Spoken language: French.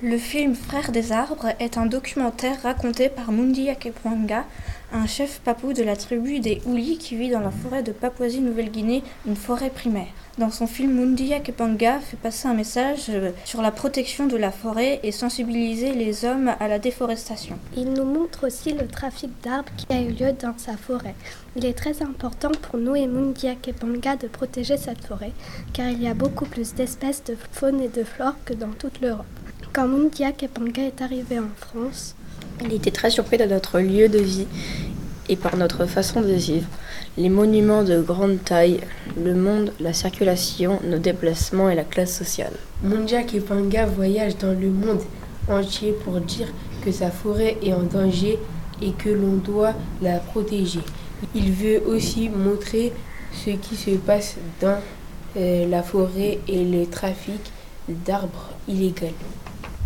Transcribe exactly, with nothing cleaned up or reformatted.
Le film Frères des arbres est un documentaire raconté par Mundia Kepwanga, un chef papou de la tribu des Huli qui vit dans la forêt de Papouasie-Nouvelle-Guinée, une forêt primaire. Dans son film, Mundia Kepwanga fait passer un message sur la protection de la forêt et sensibiliser les hommes à la déforestation. Il nous montre aussi le trafic d'arbres qui a eu lieu dans sa forêt. Il est très important pour nous et Mundia Kepwanga de protéger cette forêt, car il y a beaucoup plus d'espèces de faune et de flore que dans toute l'Europe. Quand Mundia Kepwanga est arrivé en France, il était très surpris de notre lieu de vie et par notre façon de vivre. Les monuments de grande taille, le monde, la circulation, nos déplacements et la classe sociale. Mundia Kepwanga voyage dans le monde entier pour dire que sa forêt est en danger et que l'on doit la protéger. Il veut aussi montrer ce qui se passe dans euh, la forêt et le trafic d'arbres illégal.